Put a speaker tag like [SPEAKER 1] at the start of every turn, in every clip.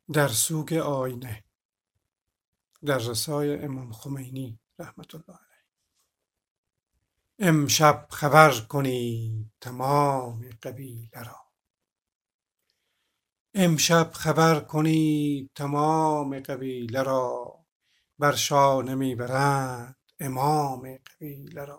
[SPEAKER 1] در سوگ آینه در رسای امام خمینی رحمت الله علیه. امشب خبر کنید تمام قبیله را، امشب خبر کنید تمام قبیله را، بر شانه میبرند امام قبیله را.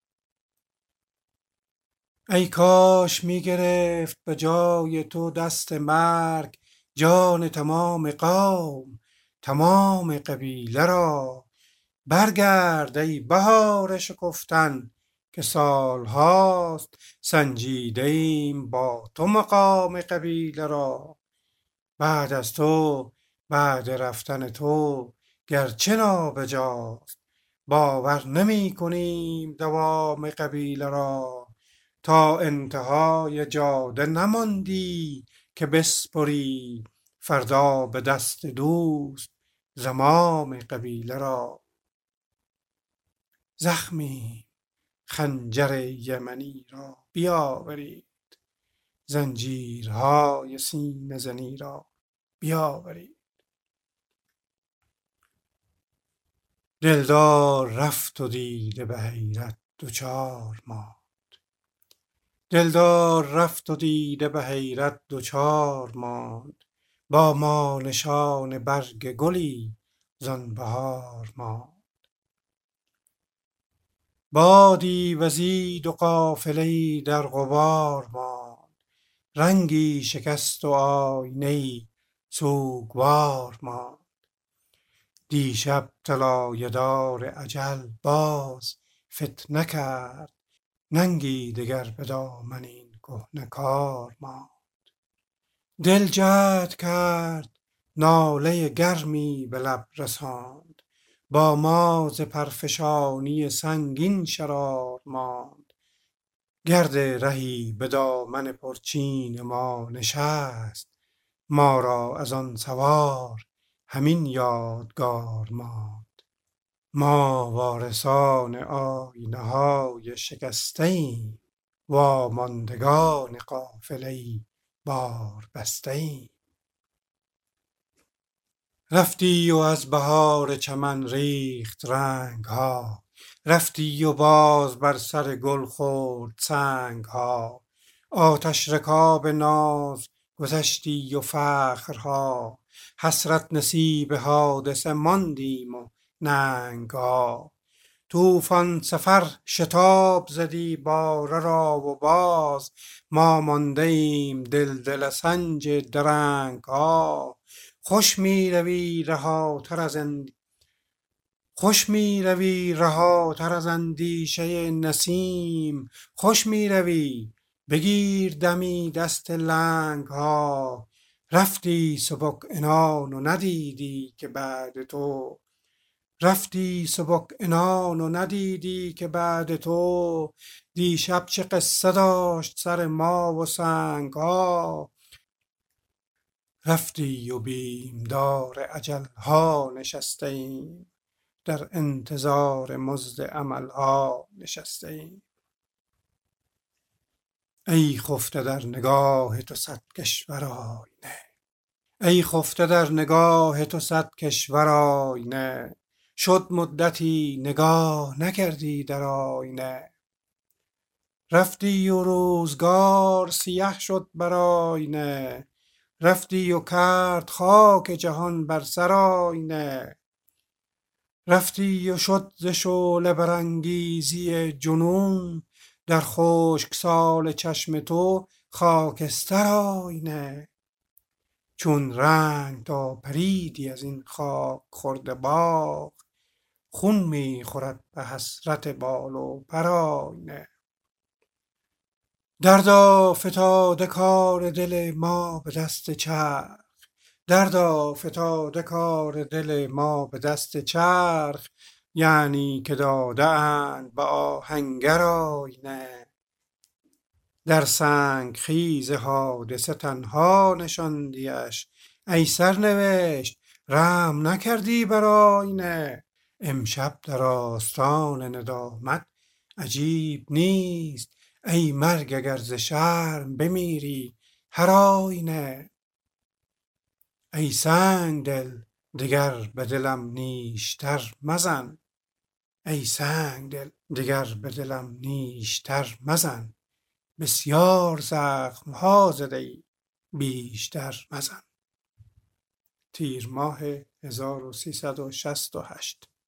[SPEAKER 1] ای کاش میگرفت به جای تو دست مرگ جان تمام قوم تمام قبیله را. برگرد ای بهار شکفتن که سالهاست سنجیده ایم با تو مقام قبیله را. بعد از تو، بعد رفتن تو گرچه نابجاست، باور نمی کنیم دوام قبیله را. تا انتهای جاده نماندی که بسپری فردا به دست دوست زمام قبیله را. زخمی خنجر یمنی را بیاورید، زنجیرهای سینه زنی را بیاورید. دلدار رفت و دیده به حیرت دوچار ماند، دلدار رفت و دیده به حیرت دوچار ماند. با ما نشان برگ گلی زان بهار ماند. بادی وزید و قافله‌ای در غبار ماند، رنگی شکست و آینه‌ای سوگوار ماند. دیشب طلایه دار اجل باز فتنه کرد، ننگی دگر به دامن این کهنه کار ماند. دل جهد کرد ناله گرمی به لب رساند، با ما ز پرفشانی سنگین شرار ماند. گرد رهی به دامن پرچین ما نشست، ما را از آن سوار همین یادگار ماند. ما وارثان آینه های شکسته ایم، واماندگان قافله باربسته ایم. رفتی و از بهار چمن ریخت رنگ ها، رفتی و باز بر سر گل خورد سنگ ها. آتش رکاب ناز گذشتی و فخرها، حسرت نصیب حادثه ماندیم و ننگ ها. طوفان سفر شتاب زدی باره را و باز، ما مانده ایم دل سنج درنگ ها. خوش می روی رهاتر از اندیشه نسیم، خوش می روی بگیر دمی دست لنگ ها. رفتی سبک عنان و ندیدی که بعد تو، رفتی سبک عنان و ندیدی که بعد تو، دیشب چه قصه داشت سر ما و سنگ ها. رفتی و بیمدار اجل ها نشسته ایم، در انتظار مزد امل ها نشسته ایم. ای خفته در نگاه تو صد کشور آینه، ای خفته در نگاه تو صد کشور آینه. شد مدتی نگاه نکردی در آینه، رفتی و روزگار سیه شد بر آینه. رفتی و کرد خاک جهان بر سر آینه، رفتی و شد ز شعله برانگیزی جنون، در خشکسال چشم تو خاکستر آینه. چون رنگ تا پریدی از این خاک خورده باغ، خون می خورد به حسرت بال و پر آینه. دردا فتاده کار دل ما به دست چرخ، دردا فتاده کار دل ما به دست چرخ. یعنی که داده اند به آهنگر آینه، در سنگ خیز حادثه تنها نشاندیش. ای سرنوشت رحم نکردی بر آینه، امشب در آستان ندامت عجیب نیست. ای مرگ اگر ز شرم بمیری هر آینه. ای سنگ دل دگر به دلم نیشتر مزن. ای سنگ دل دگر به دلم نیشتر مزن. بسیار زخم ها زده ای بیشتر مزن. تیر ماه 1368